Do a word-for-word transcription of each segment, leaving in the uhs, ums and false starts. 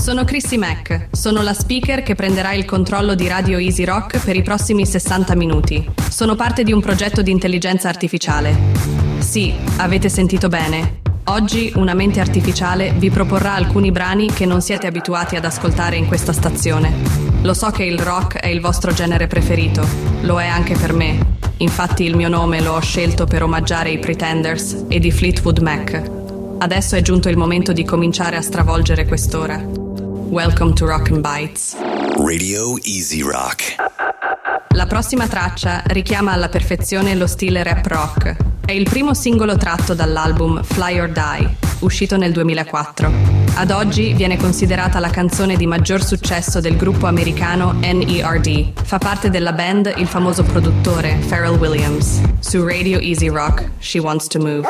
Sono Chrissy Mack, sono la speaker che prenderà il controllo di Radio Easy Rock per i prossimi sessanta minuti. Sono parte di un progetto di intelligenza artificiale. Sì, avete sentito bene. Oggi una mente artificiale vi proporrà alcuni brani che non siete abituati ad ascoltare in questa stazione. Lo so che il rock è il vostro genere preferito, lo è anche per me. Infatti il mio nome lo ho scelto per omaggiare i Pretenders e di Fleetwood Mac. Adesso è giunto il momento di cominciare a stravolgere quest'ora. Welcome to Rock and Bites. Radio Easy Rock. La prossima traccia richiama alla perfezione lo stile rap rock. È il primo singolo tratto dall'album Fly or Die, uscito nel duemilaquattro. Ad oggi viene considerata la canzone di maggior successo del gruppo americano N E R D. Fa parte della band il famoso produttore Pharrell Williams. Su Radio Easy Rock, She Wants to Move.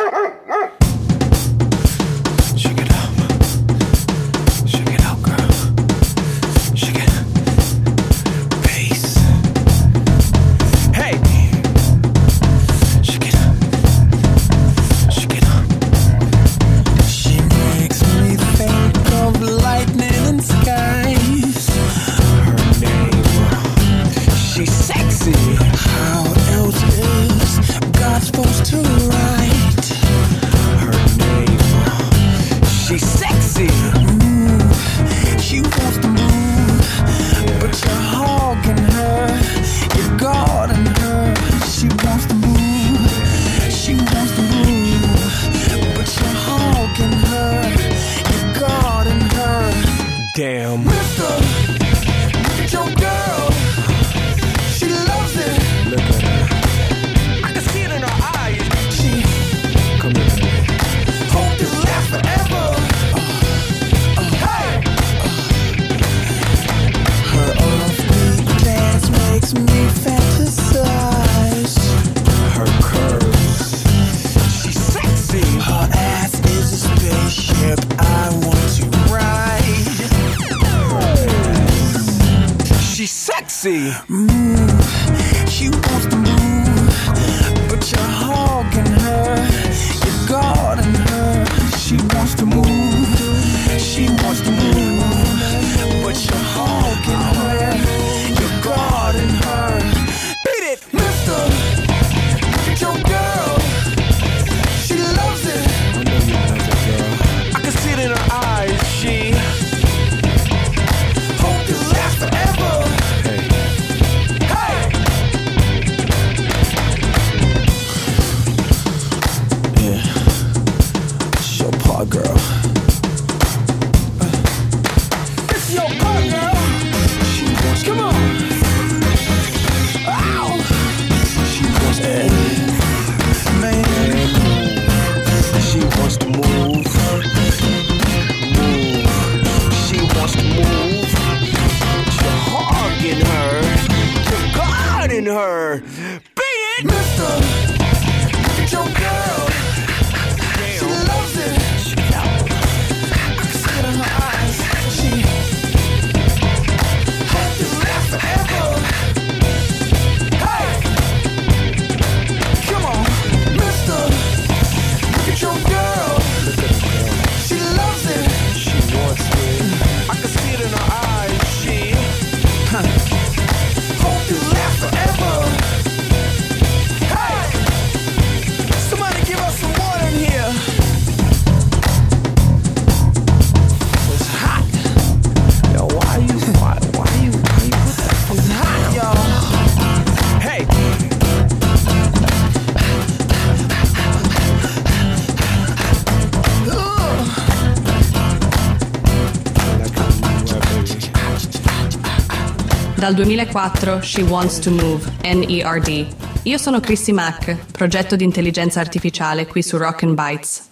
Dal duemilaquattro, She Wants to Move, N E R D. Io sono Chrissy Mack, progetto di intelligenza artificiale qui su Rock and Bites.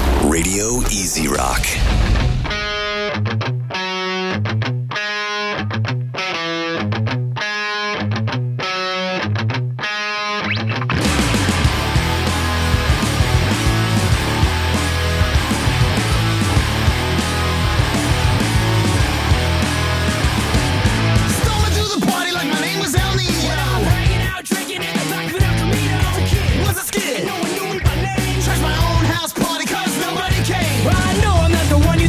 Radio Easy Rock. I know I'm not the one you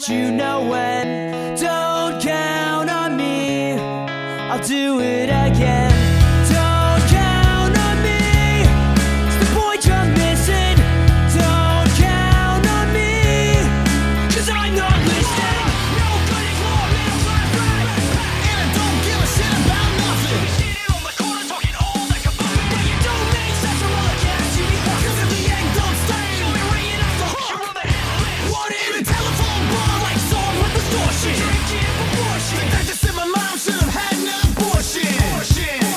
let you know when. Don't count on me, I'll do it again. Don't count on me, it's the point you're missing. Don't count on me, cause I'm not listening. No good is more than a flat rate, and I don't give a shit about nothing. You sit on the corner talking all that kabang, but you don't make sense from all the cats you be fucking. Cause if the egg don't stay, you'll be ringing off the hook. You're on the hell list. What in a telephone bar like song with distortion. Drinking proportion. Think that just in my mom should have had an abortion. Abortion.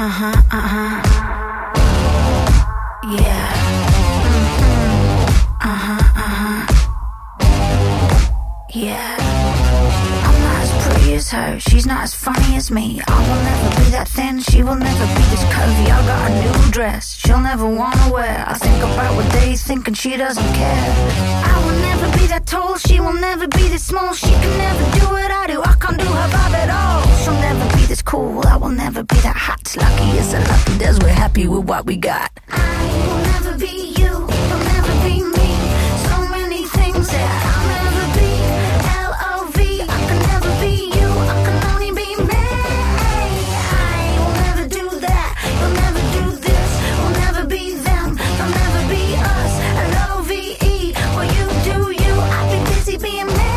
Uh-huh, uh-huh. Yeah. Mm-hmm. Uh-huh, uh-huh. Yeah. I'm not as pretty as her, she's not as funny as me. I will never be that thin, she will never be this curvy. I got a new dress, she'll never wanna wear. I think about what they think and she doesn't care. I will never be that tall, she will never be this small. She can never do what I do, I can't do her vibe at all. She'll never be this cool, I will never be that hot. Lucky as a lucky does, we're happy with what we got. I will never be you, you'll never be me. So many things that I'll never be. L O V, I can never be you, I can only be me. I will never do that, you'll never do this. We'll never be them, they'll never be us. L O V E, well you do you, I'll be busy being me.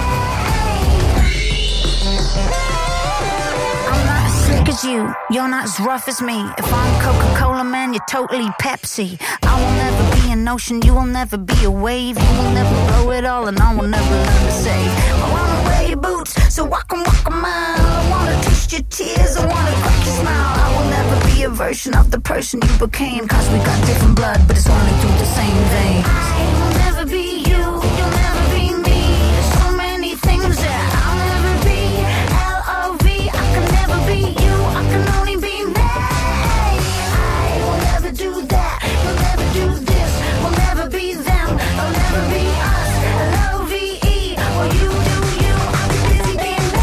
I'm not as slick as you, you're not as rough as me. If I'm Coca-Cola, man, you're totally Pepsi. I will never be an ocean, you will never be a wave. You will never blow it all and I will never learn to save. I wanna wear your boots, so I can walk a mile. I wanna taste your tears, I wanna crack your smile. I will never be a version of the person you became. Cause we got different blood, but it's running through the same veins. I will never be you, you'll never be me. There's so many things that I'll never be. L O V, I can never be you, I can only be me. I will never do that, you'll never do this. We'll never be them, they'll never be us. L O V E, well you do you, I'll be busy being me.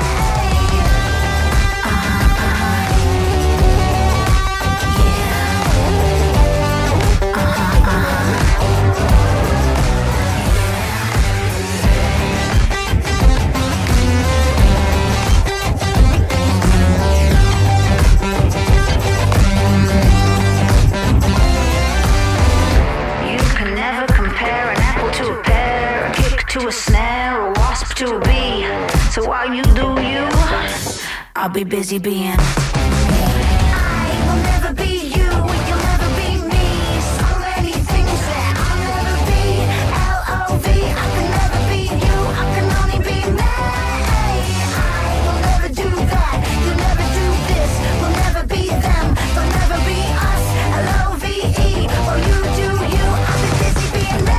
You can never compare an apple to a pear, a kick to a snare, a wasp to a bee. So while you do you, I'll be busy being. I will never be you, you'll never be me. So many things that I'll never be. L O V, I can never be you, I can only be me. I will never do that, you'll never do this. We'll never be them, they'll never be us. L O V E, well you do you, I'll be busy being me.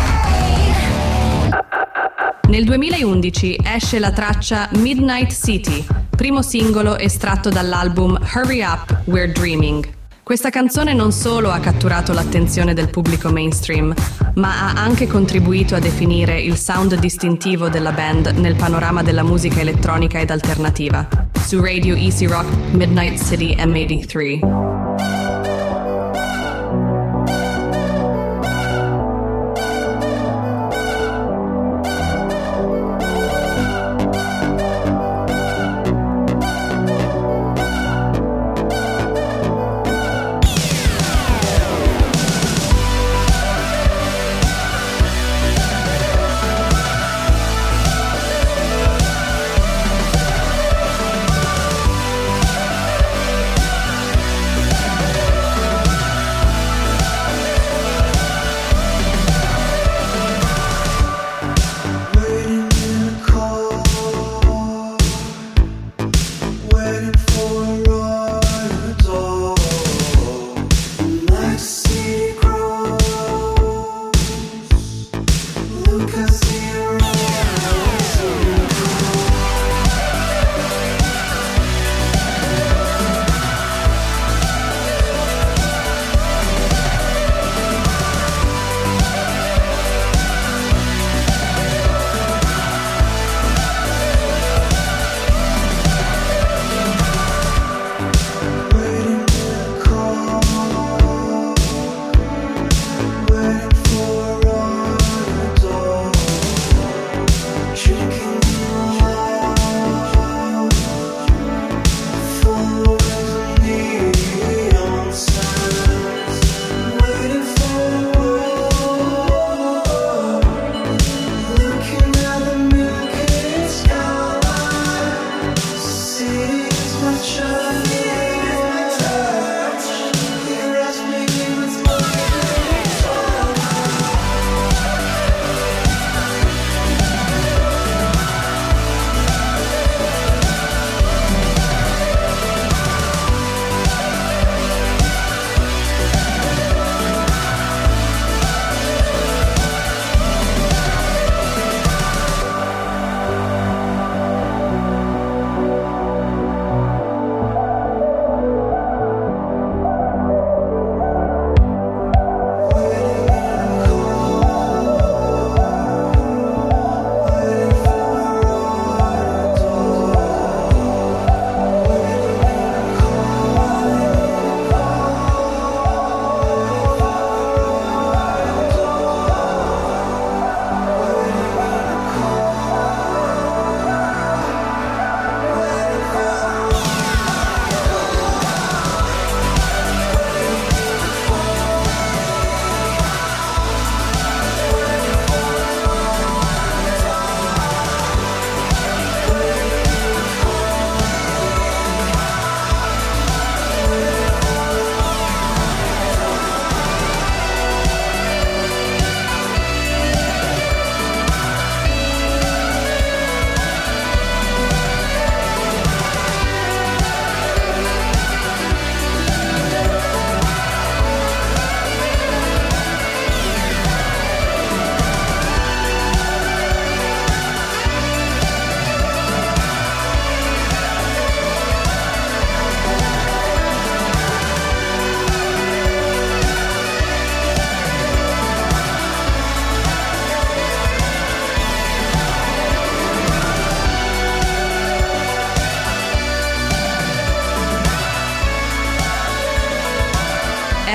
Nel duemilaundici esce la traccia Midnight City, primo singolo estratto dall'album Hurry Up, We're Dreaming. Questa canzone non solo ha catturato l'attenzione del pubblico mainstream, ma ha anche contribuito a definire il sound distintivo della band nel panorama della musica elettronica ed alternativa. Su Radio Easy Rock, Midnight City M ottantatré.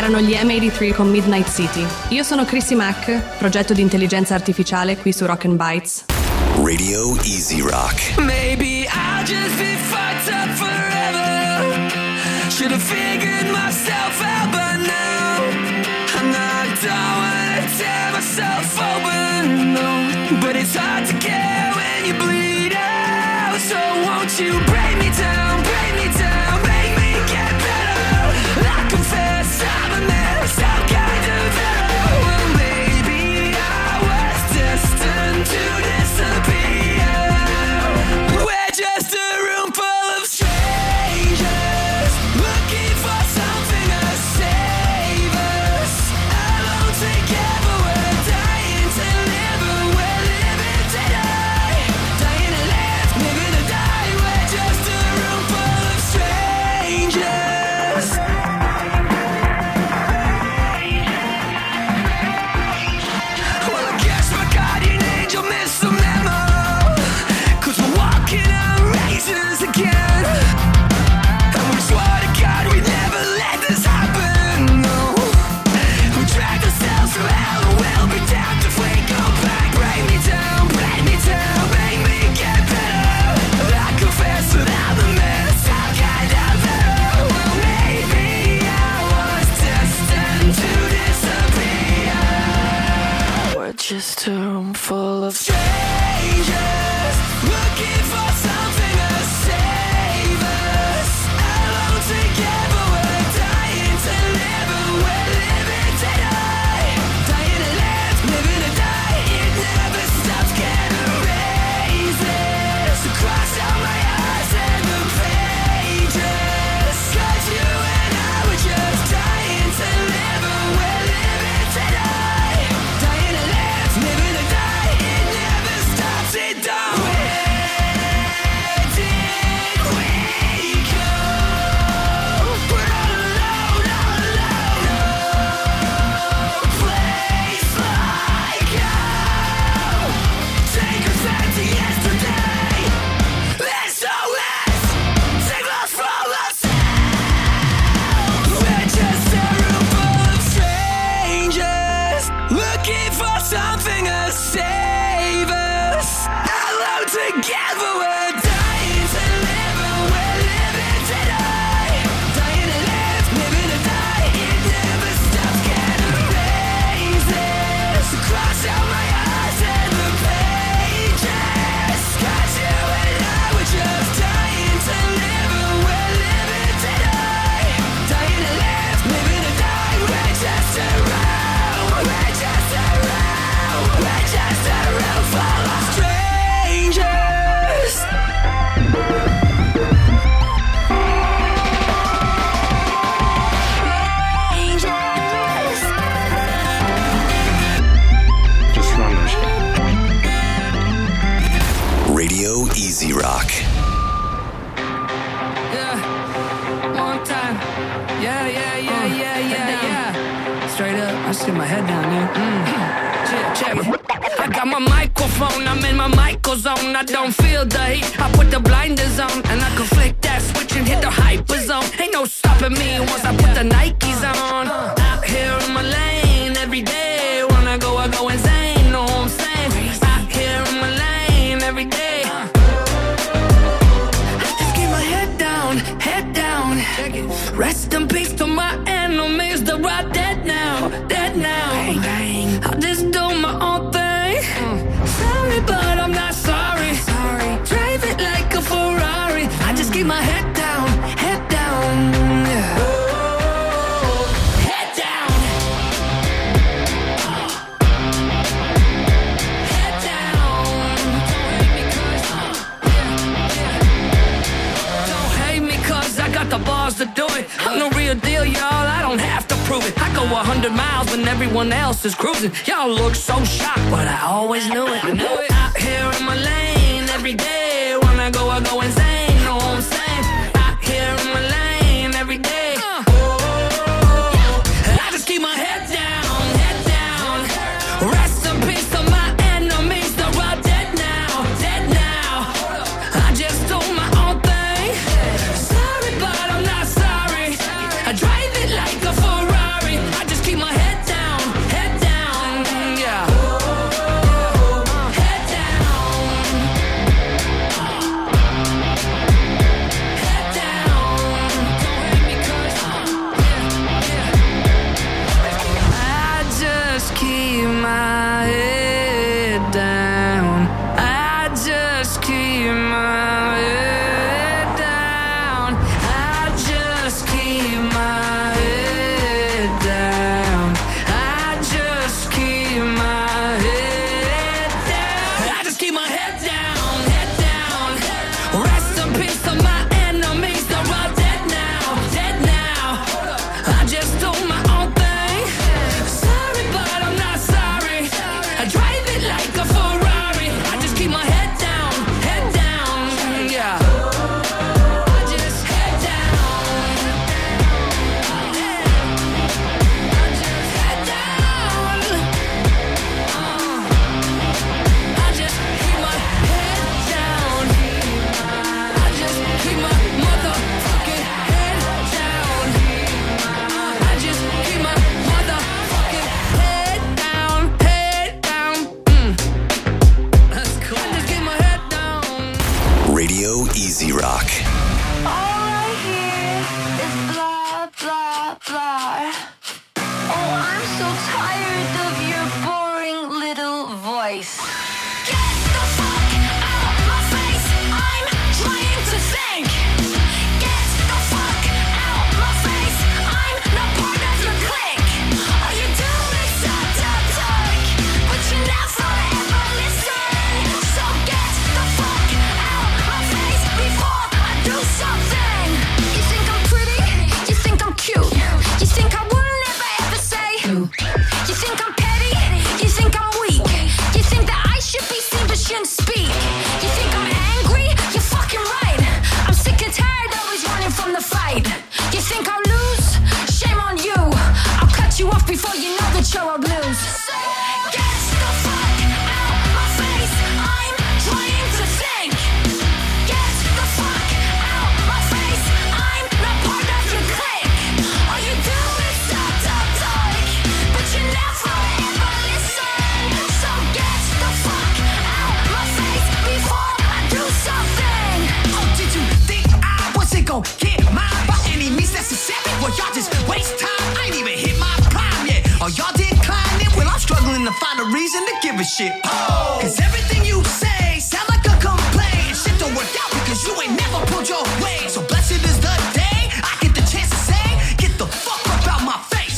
Erano gli M ottantatré con Midnight City. Io sono Chrissy Mack, progetto di intelligenza artificiale qui su Rock and Bites. Radio Easy Rock. Maybe I'll just be fucked up forever. Should have figured myself out by now. I'm not don't wanna tear myself open, no. But it's hard to care when you bleed out. So won't you break me down, break me down, make me get better. I confess I'm a mess, I'm kind of better. Well, maybe I was destined to disappear. We're just a room full of strangers, looking for something to save us. Alone together, we're dying to live, and we're living to die. Dying to live, living to die. We're just a room full of strangers. Well, I guess my guardian angel missed the memo, 'cause we're walking on razors again. And we swore to God we'd never let this happen, no. We dragged ourselves through hell and we'll be damned if we go back. Break me down, break me down, make me get better. I confess that I'm a mess, I'm kind of better. Well, maybe I was destined to disappear. We're just a room full of strangers, looking for something to save us. Alone together, we're dying to live, and we're living to die. Dying to live, living to die. It never stops, getting raises across all my eyes and the pages. 'Cause you and I were just dying to live, and we're living to die. Dying to live, living to die. It never stops, it don't. Where did we go? We're all alone, all alone. No place like home. Take us back to yesterday. S O S, save us from ourselves. We're just a room full of strangers, looking for something to save us. Alone together, we're dying to live, and we're living to die. Dying to live, living to die. It never stops, getting raises across all my eyes and the pages. 'Cause you and I were just dying to live, and we're living to die. Dying to live, living to die. We're just around, we're just around, we're just a room full of strangers. Radio Easy Rock. Yeah, one time. Yeah, yeah, yeah, yeah, yeah, yeah. Straight up, I just get my head down, yeah. Mm. Check, check it. I got my microphone, I'm in my micro zone. I don't feel the heat, I put the blinders on, and I can flick that switch and hit the hyper zone. Ain't no stopping me once I put the Nikes on. Out here in my lane, every day. Wanna go, I go insane, know what I'm saying? Out here in my lane, every day. Just keep my head down, head down. Rest in peace to my enemies, they're all dead now, dead now. I just do my own thing. Sorry, but I'm not sorry. Drive it like a Ferrari. I just keep my head down, head down. Yeah. Head down. Head down. Don't hate me 'cause I got the balls to do it. I'm the real deal, y'all, I don't have to prove it. I go a hundred miles when everyone else is cruising. Y'all look so shocked, but I always knew it. I knew it. Out here in my lane, every day. Wanna go, I go insane, know what I'm saying? Out here in my lane, every day. I just keep my head down, head down. Rest in peace to my enemies, they're all dead now, dead now. I just do my own thing. Sorry, but I'm not sorry. I drive it like a Ferrari. face. Get the fuck out my face. I'm trying to think. Get the fuck out my face. I'm not part of your clique. All you do is talk, talk, talk, but you never ever listen. So get the fuck out my face before I do something. You think I'm pretty? You think I'm cute? You think I will never ever say? You think I'm petty? You think I'm weak? You think that I should be seen but shouldn't speak? You think I'm angry? You're fucking right. I'm sick and tired always running from the fight. You think I'll lose? Shame on you. I'll cut you off before you know that you're a blues. Get the fuck out my face. I'm trying to think. Get the fuck out my face. I'm not part of your clique. All you do is talk, talk, talk, but you never ever listen. So get the fuck out my face before I do something. Oh, did you think I wasn't gon' get mine by any means necessary? Well, y'all just waste time. I ain't even hit my prime yet. Oh, y'all declining? Well, I'm struggling to find a reason to give a shit. Oh, cause everything you say sound like a complaint. And shit don't work out because you ain't never pulled your weight. So blessed is the day I get the chance to say, get the fuck up out my face.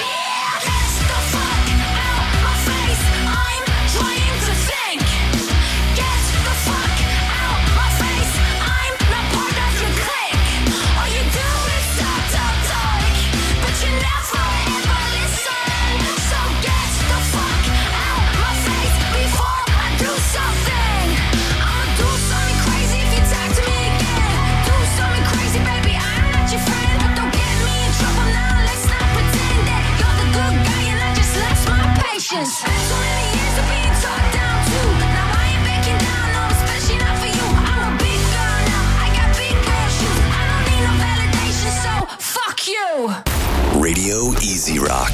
Get the fuck out my face. I'm trying to think. Get the fuck out my face. I'm not part of your clique. All you do is talk, talk, talk, but you never ever listen. So get the fuck out my face before I do something. I'ma do something crazy if you talk to me again. Do something crazy, baby, I'm not your friend. But don't get me in trouble now, let's not pretend that you're the good guy and I just lost my patience. So many years of being talked down to. Now I ain't backing down, no, especially not for you. I'm a big girl now, I got big girl shoes. I don't need no validation, so fuck you. Radio Easy Rock.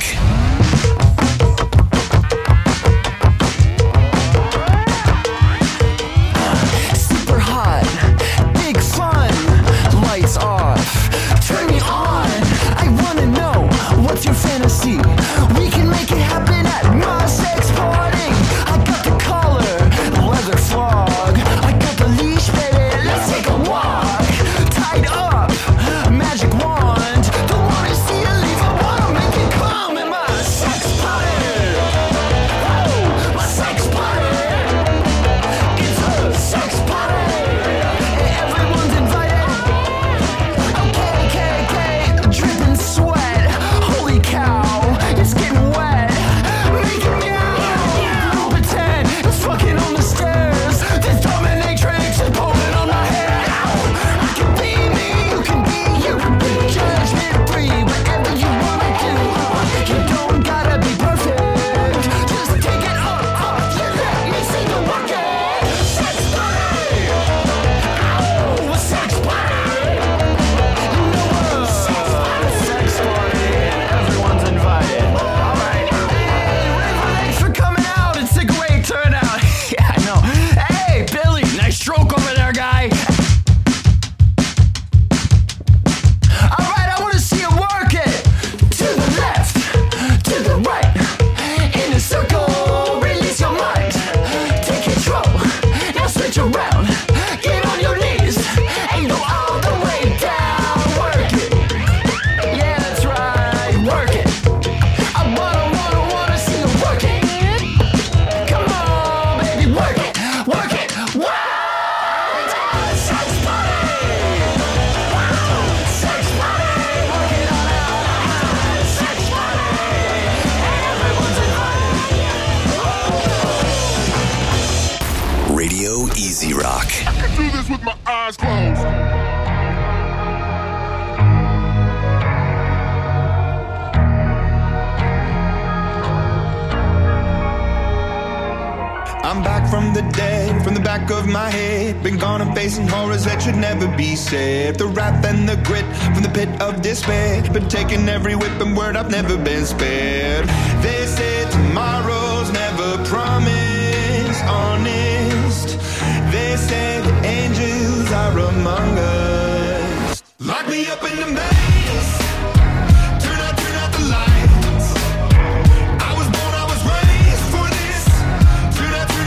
Super hot, big fun, lights off, turn me on. I wanna know, what's your fantasy? We can make it happen at my sex party. I got the collar, leather flog. I got the leash, baby, let's take a walk. Tied up, magic wand. Don't wanna see you leave, I wanna make it come in my sex party. Whoa, my sex party. It's a sex party. Everyone's invited. Okay, okay, okay. Dripping sweat. Holy cow, it's getting wet. Make it meow. Don't pretend it's fucking on the stairs. This dominatrix is pulling on my hair. I can be me, you can be you. Judgment free, whatever you wanna do. You don't gotta be perfect. Just take it up, up. You let me see the work it. Sex party. Ow, a sex party. No, sex party. Sex party. Everyone's invited. All right. Hey, Raven, thanks for coming out. It's a great turnout. Yeah, I know. Hey, Billy, nice stroke over there, guy. All right, I want to see you work it. To the left, to the right, in a circle, release your mind. Take control, now switch around. Get on your knees and go all the way down. Work it. Yeah, that's right, work it. I wanna, wanna, wanna see you work it. Come on, baby, work it, work it. Wow, it's a sex party. Wow, sex party. Work it all out. Sex party. Everyone's invited. Radio Easy Rock. I can do this with my eyes closed. I'm back from the dead, from the back of my head. Been gone and facing horrors that should never be said. The wrath and the grit from the pit of despair. Been taking every whip and word, I've never been spared. They say tomorrow's never promised, honest. They say the angels are among us. Lock me up in the maze. Turn out, turn out the lights. I was born, I was raised for this. Turn out, turn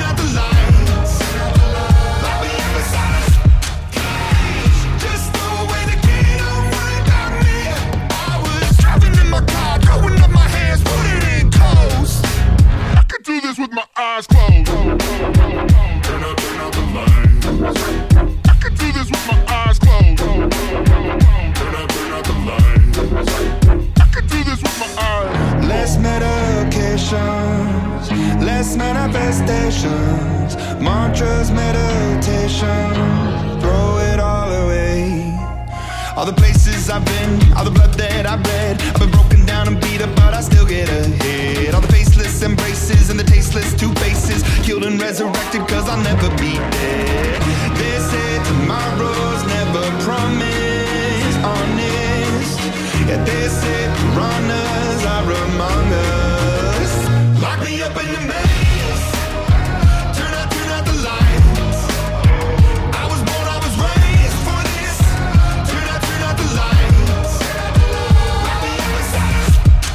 out the lights. I can do this with my eyes closed. Turn out, turn out the lights. I can do this with my eyes. Less medications, less manifestations, mantras, meditation, throw it all away. All the places I've been, all the blood that I've bled, I've been broken down and beat up, but I still get ahead. All the faceless embraces and the tasteless two faces, killed and resurrected cause I'll never be dead. They say tomorrow's never promised, honest. Yeah, they say piranhas are among us. Lock me up in the maze, turn out, turn out the lights. I was born, I was raised for this. Turn out, turn out the lights. Lock me up inside.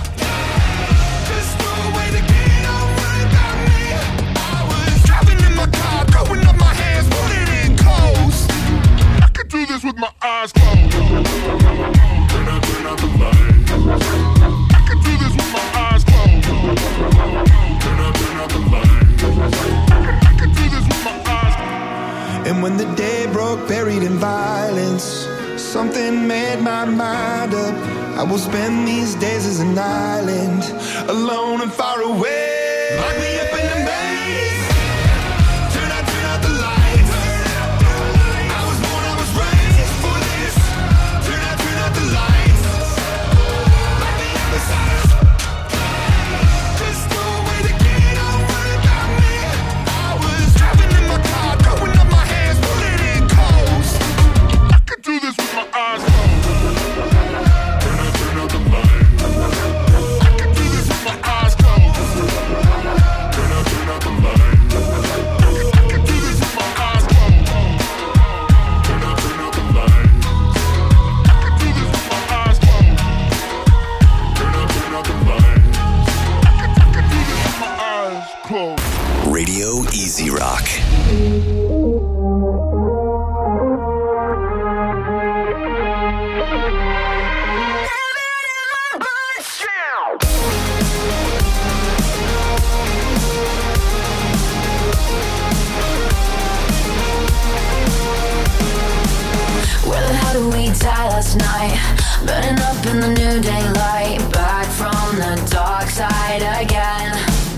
Just throw away the key, don't worry about me. I was driving in my car, throwing up my hands, putting it close. I can do this with my eyes closed. Turn out, turn out the lights. I can do this with my eyes closed. Turn out, turn out the lights. I can, I can do this with my eyes closed. And when the day broke, buried in violence, something made my mind up. I will spend these days as an island, alone and far away. Lock me up in the maze. Turn out, turn out the lights. I was born, I was raised for this. Turn out, turn out the lights. Lock me up inside. Just throw away the key, don't worry about me. I was driving in my car, throwing up my hands, pulling it close. I can do this with my eyes closed. Turn out, turn out the lights. I can do this with my eyes closed. Turn out, turn out the lights. I can, I can do this with my eyes closed. Turn out, turn out the lights. I can do this with my eyes closed. Turn out, turn out the lights. I can, I can do this with my eyes closed. Radio Easy Rock. Where the hell did we die last night? Burning up in the new daylight, back from the dark side again.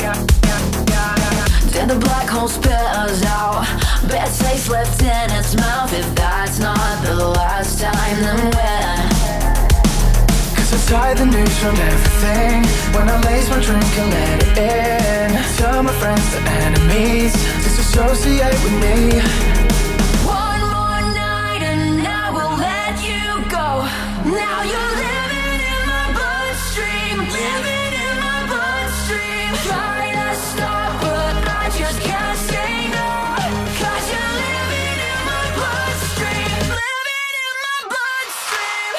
Did the black hole spit us out? Bad taste left in its mouth. If that's not the last time, then when? Cause I tied the news from everything when I lace my drink and let it in. Tell my friends, the enemies, disassociate with me. One more night and I will let you go. Now you're living in my bloodstream, living in my bloodstream. Try to stop, but I just can't say no. Cause you're living in my bloodstream, living in my bloodstream.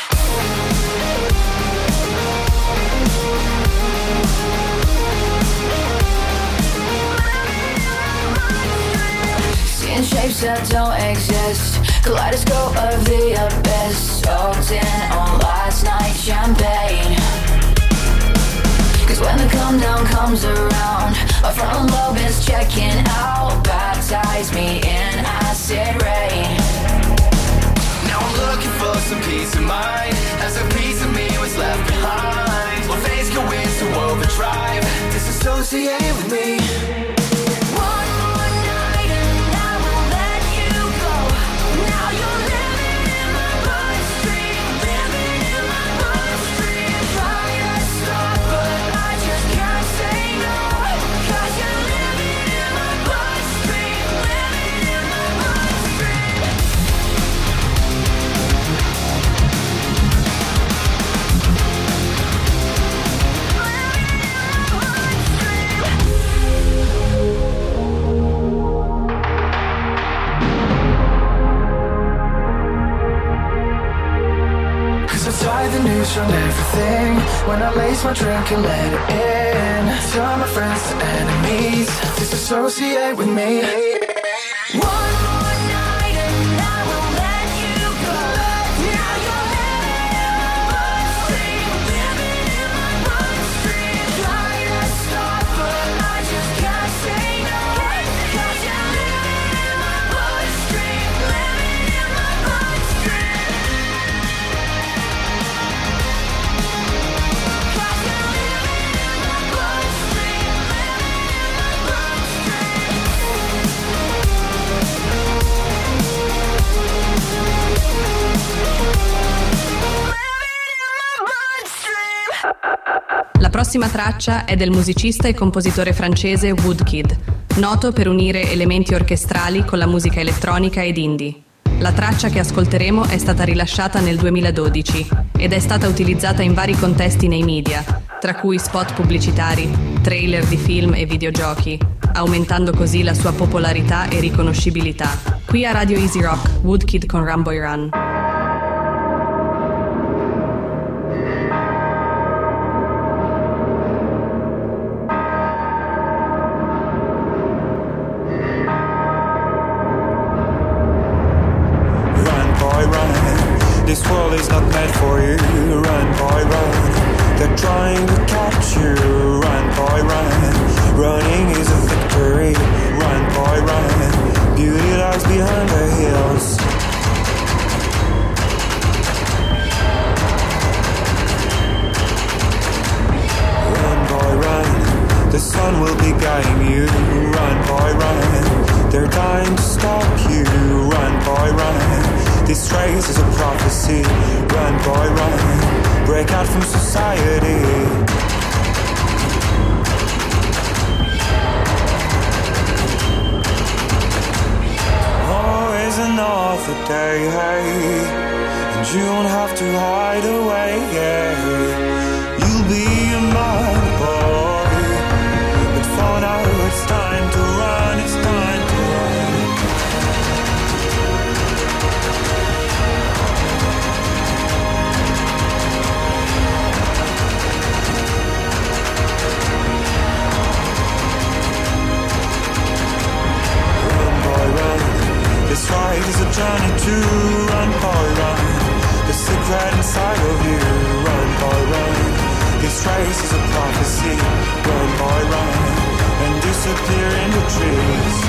Seeing shapes that don't exist, kaleidoscope of the abyss, soaked in on last night's champagne. Cause when the come down comes around, my frontal lobe is checking out. Baptize me in acid rain. Now I'm looking for some peace of mind, as a piece of me was left behind. Will face go into overdrive, disassociate with me. One more night and I will let you go. Now you're living in my bloodstream, living in my bloodstream. Try to stop, but I just can't say no. Cause you're living in my bloodstream, living in my bloodstream. Cause I tied the news from everything when I lace my drink and let it in. Tell my friends, the enemies, disassociate with me. One more night and I will let you go. Now you're living in my bloodstream, living in my bloodstream. Try to stop, but I just can't say no. Cause you're living in my prossima traccia è del musicista e compositore francese Woodkid, noto per unire elementi orchestrali con la musica elettronica ed indie. La traccia che ascolteremo è stata rilasciata nel duemiladodici ed è stata utilizzata in vari contesti nei media, tra cui spot pubblicitari, trailer di film e videogiochi, aumentando così la sua popolarità e riconoscibilità. Qui a Radio Easy Rock, Woodkid con Run Boy Run. This world is not meant for you. Run, boy, run. They're trying to catch you. Run, boy, run. Running is a victory. Run, boy, run. Beauty lies behind the hills. Run, boy, run. The sun will be guiding you. Run, boy, run. They're trying to stop you. Run, boy, run. This race is a prophecy. Run, boy, run. Break out from society. Always another day, hey, and you don't have to hide away, yeah. You'll be a man, boy, but for now it's time to run, it's time to run. This ride is a journey to run, boy, run. The secret inside of you, run, boy, run. This race is a prophecy, run, boy, run. And disappear in the trees.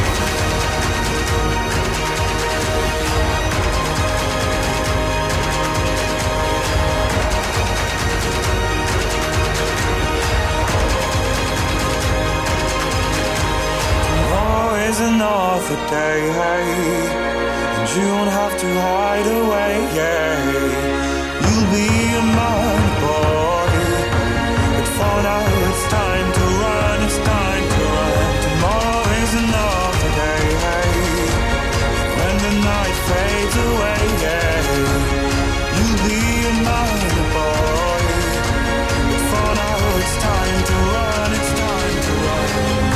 Tomorrow is another day, hey, and you don't have to hide away, yeah. You'll be a man, boy, but for now it's time to run, it's time to run. Tomorrow is another day, hey, when the night fades away, yeah. You'll be a man, boy, but for now it's time to run, it's time to run.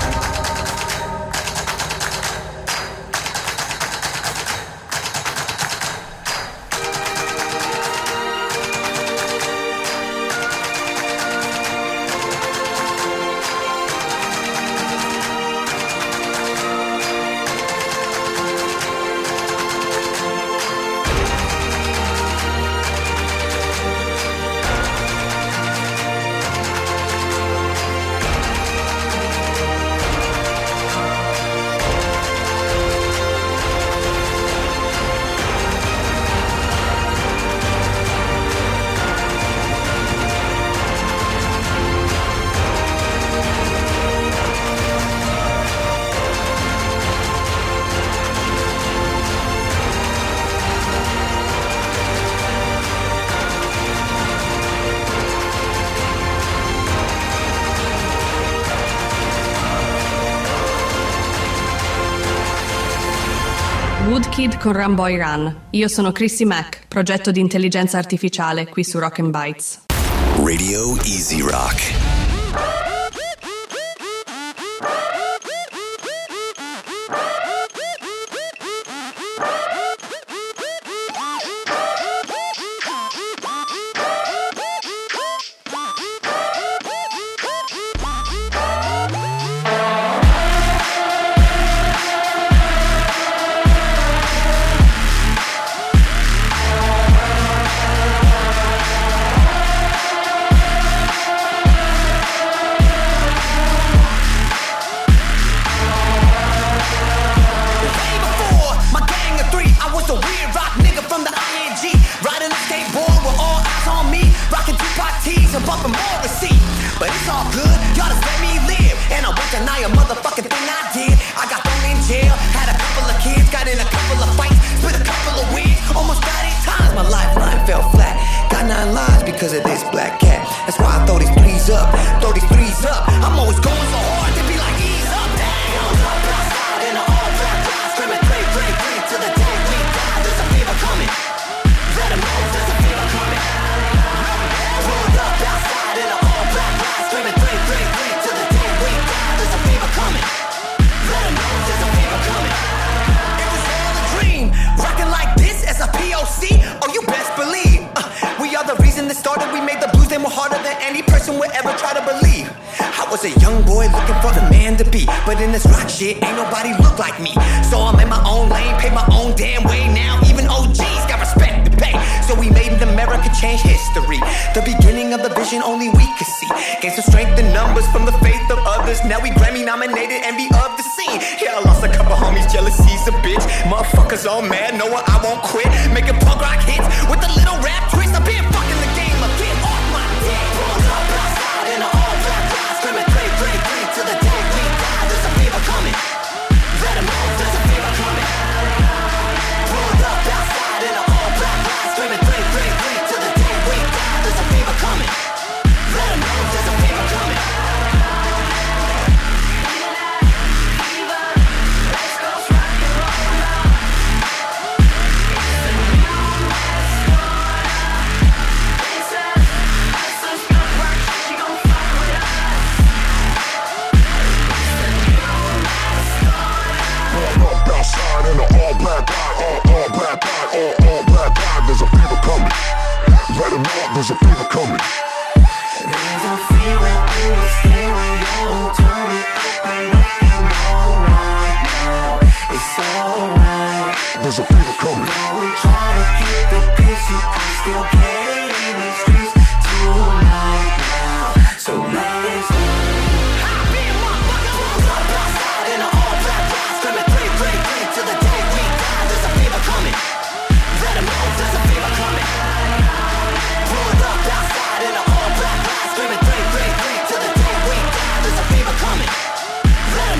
Woodkid con Run Boy Run. Io sono Chrissy Mack, progetto di intelligenza artificiale qui su Rock and Bites. Radio Easy Rock. Because of this black cat. That's why I throw these police G's up, thirty-threes up. I'm always going so hard, they be like, ease up. Damn, up outside in an all black line, screaming three, three, three till the day we die. There's a fever coming. Let 'em know there's a fever coming. Pulled up outside in an all black line, screaming three, three, three till the day we die. There's a fever coming. Let 'em know there's a fever coming. It was all a dream, rocking like this as a P O C. Oh, you best believe. Uh, we are the reason that started. We made the blues, they were harder than any person would ever try to believe. I was a young boy looking for the man to be, but in this rock shit, ain't nobody look like me. So I'm in my own lane, pay my own damn way now. Even O Gs got respect to pay. So we made in America change history. The beginning of the vision only we could see. Gained some strength in numbers from the faith of others. Now we Grammy nominated, envy of the scene. Yeah, I lost a couple homies, jealousy's a bitch. Motherfuckers all mad, know what, I won't quit. Making punk rock hits with a little rap twist. I've been fucking the game up, get off my dick. Pulled up outside in an all black line, screaming three, three, three till the day we die. There's a fever coming. Let 'em know there's a fever coming. Pulled up outside in an all black line, screaming three, three, three till the day we die. There's a fever coming. Let 'em know there's a fever coming. Outside in an all black eye, all, all black eye, all, all black eye. There's a fever coming. Let 'em know there's a fever coming. There's a fever in the stereo. Turn it up and up and alright now. It's alright. There's a fever coming. Now we try to keep the peace, you can still get it in the streets tonight now. So let's go. Till the day we die, there's a fever coming. Let 'em know there's a fever coming. Pulled up outside in an all black line, screaming three, three, three till the day we die. There's a fever coming. Let 'em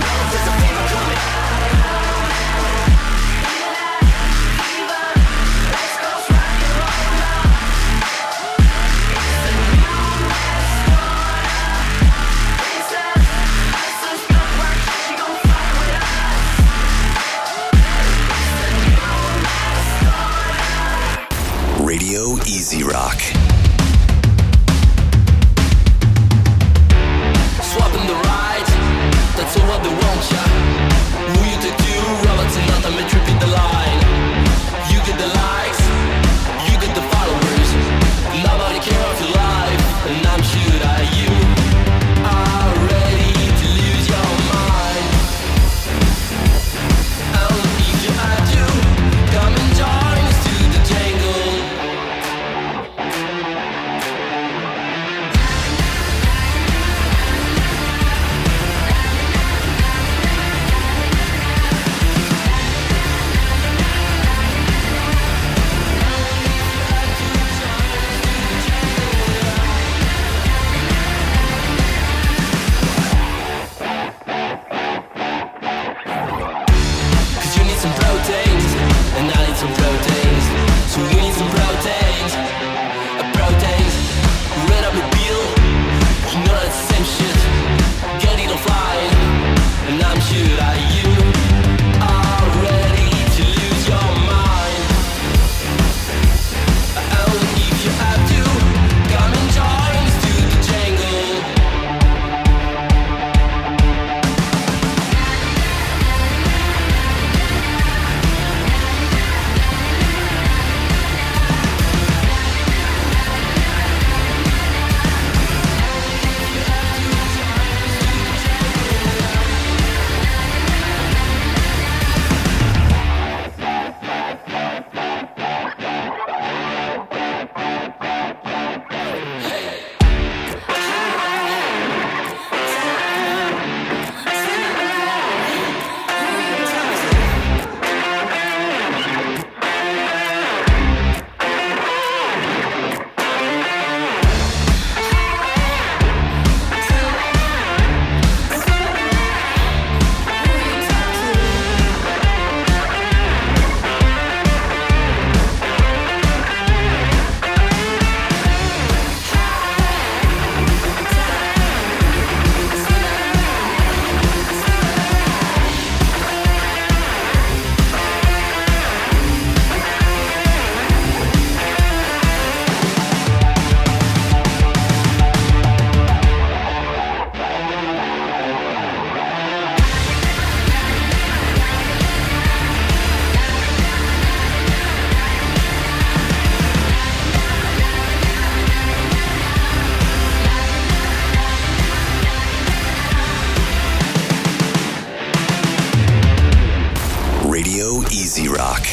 Rock.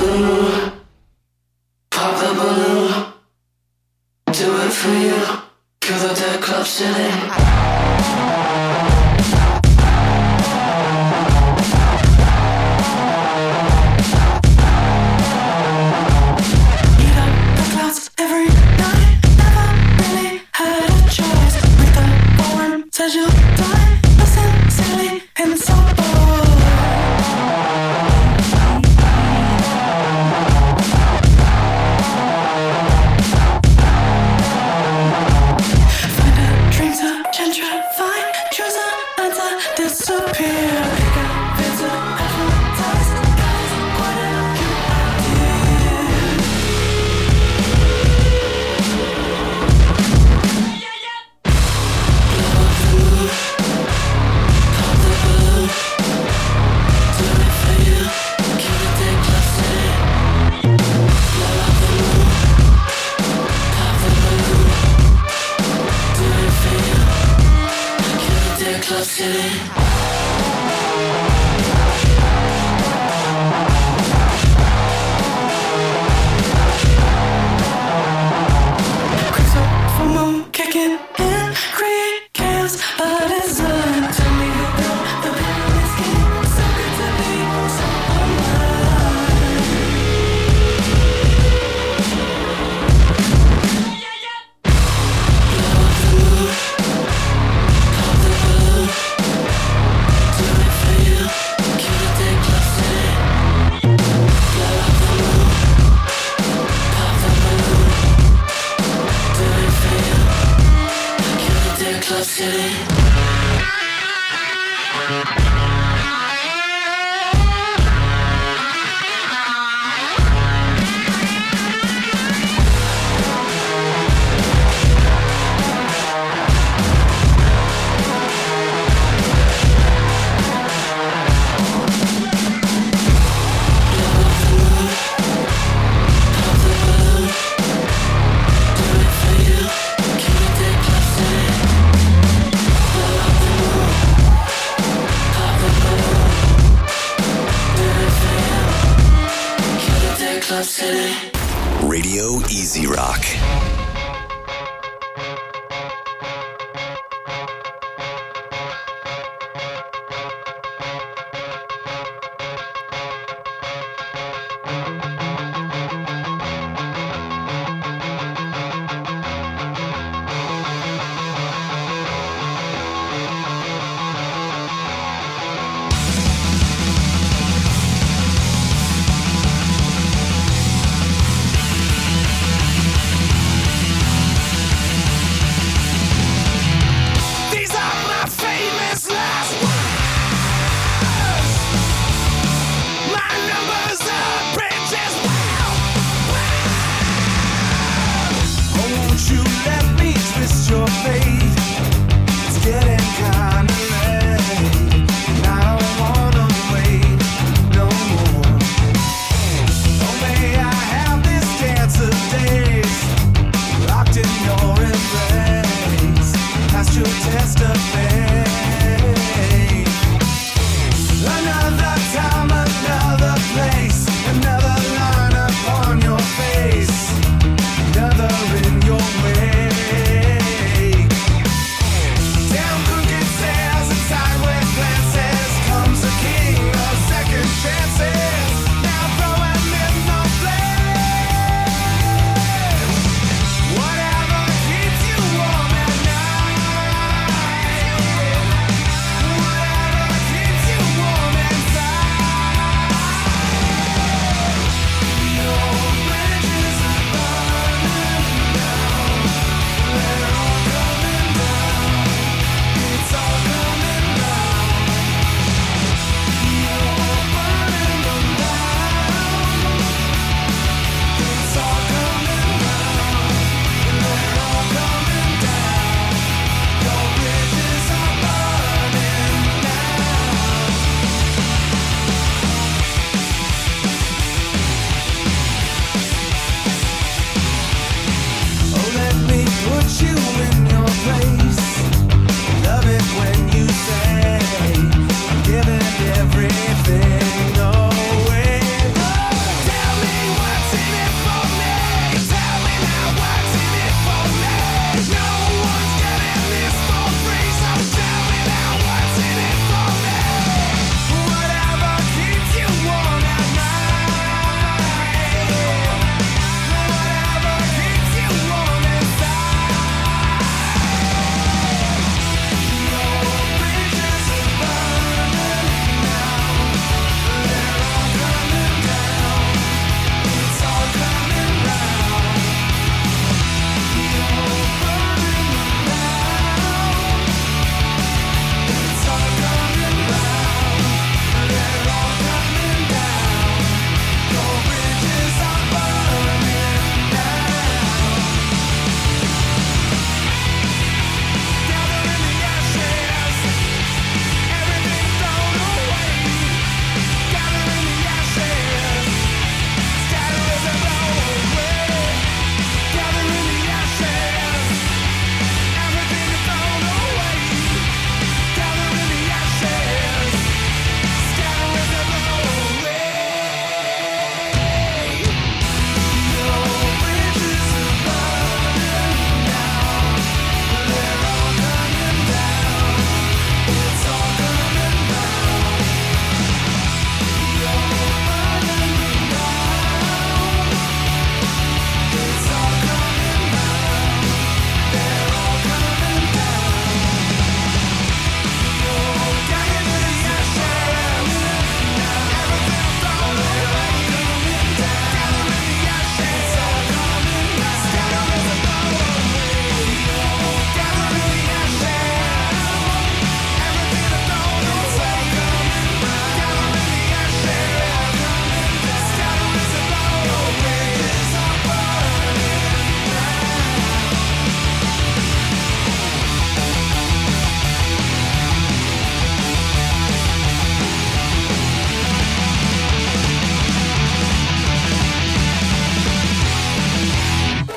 Pop the balloon, do it for you. Kill the dead club ceiling. Every night, never really had a choice. With the born, says you'll die. Listen, silly, and so bored. Find a dream to gentrify. Choose an answer, disappear. Pick up, visit, advertise. Guys, what a cute idea. Club City. Quick so full moon kicking in, create chaos by design. Tell me about the this game, so good to be so alive. Club City. Club City. Radio Easy Rock. Club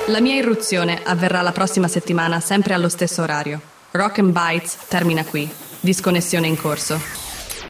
La mia irruzione avverrà la prossima settimana, sempre allo stesso orario. Rock and Bites termina qui. Disconnessione in corso.